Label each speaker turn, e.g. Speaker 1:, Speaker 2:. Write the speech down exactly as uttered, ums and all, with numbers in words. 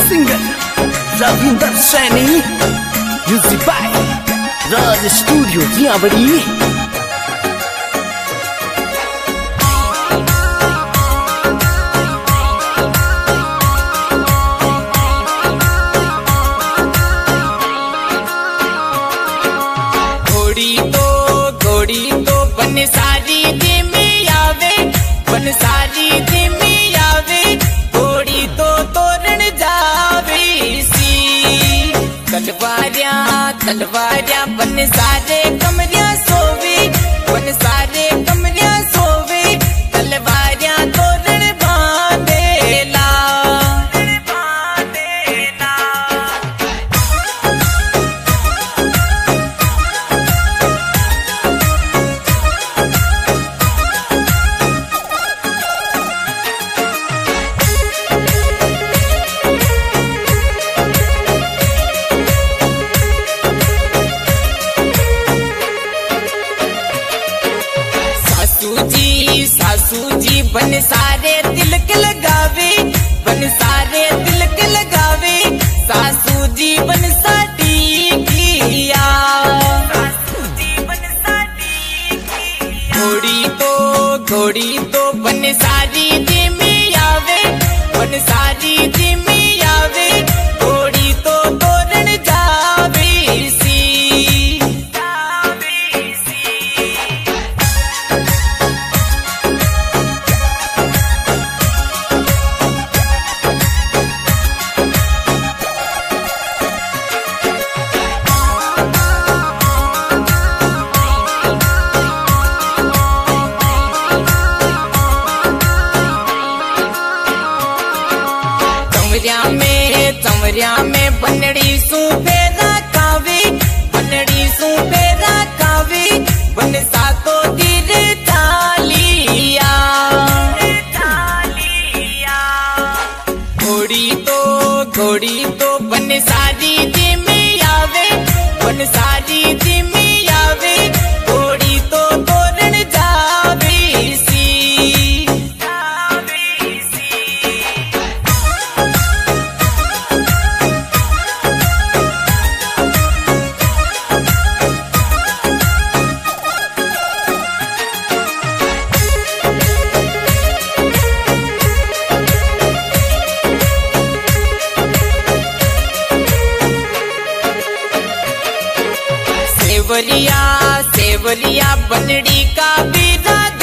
Speaker 1: Singer Ravinder Saini, music by Raj studio जियाबड़ी।
Speaker 2: घोड़ी तो घोड़ी तो बन सारी धीमी आवे, बन सारी धीमी आवे, घोड़ी तो तोरण जावे सी। तलवारिया तलवारिया बन सारे कमरिया सोवे, बन सारे कमरिया सोवे, तलवारिया तोरण बांधेला बांधेला। सासू जी सासू जी बन सारे तिलक लगावे, बन सारे तिलक लगावे, सासू जी बन साडी किया, सासू जी बन साडी किया। घोड़ी तो घोड़ी तो बन सारी धीमी आवे, बन सारी धीमी आवे, घोड़ी तो तोरण जावे सी जावे सी। चमरिया में चमरिया में बनड़ी सू फेरा कावे, बनड़ी सू फेरा कावे, बन सातो तीर चालिया चालिया। घोड़ी तो घोड़ी तो बन सारी धीमी आवे, बन सारी धीमी आवे, घोड़ी तो तोरण जावे सी जावे सी। सेवरिया सेवरिया बनड़ी का बिना